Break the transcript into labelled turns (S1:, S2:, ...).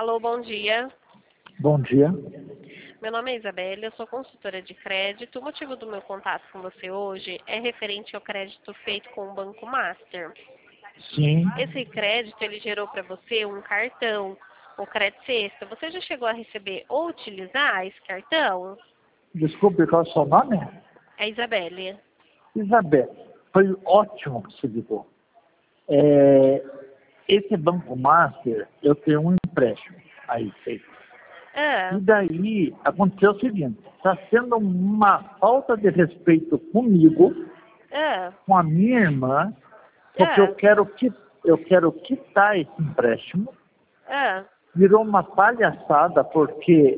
S1: Alô, bom dia.
S2: Bom dia.
S1: Meu nome é Isabelle, eu sou consultora de crédito. O motivo do meu contato com você hoje é referente ao crédito feito com o Banco Master.
S2: Sim.
S1: Esse crédito, ele gerou para você um cartão, o Crédito Sexta. Você já chegou a receber ou utilizar esse cartão?
S2: Desculpe, qual é o seu nome?
S1: É Isabelle.
S2: Isabel. Foi ótimo que você ligou. Esse Banco Master, eu tenho um empréstimo aí feito.
S1: Ah,
S2: E daí aconteceu o seguinte, está sendo uma falta de respeito comigo, com a minha irmã, porque eu quero quitar esse empréstimo. Virou uma palhaçada, porque